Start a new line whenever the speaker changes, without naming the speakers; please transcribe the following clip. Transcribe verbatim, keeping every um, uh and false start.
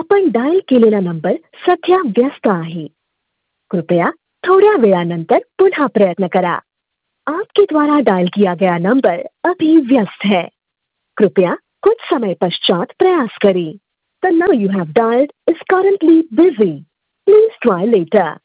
आपण डायल केलेला नंबर सध्या व्यस्त आहे. कृपया थोड्या वेळानंतर पुनः प्रयत्न करा. आपके द्वारा डायल किया गया नंबर अभी व्यस्त है. कृपया कुछ समय पश्चात प्रयास करें. The number you have dialed is currently busy. Please try later.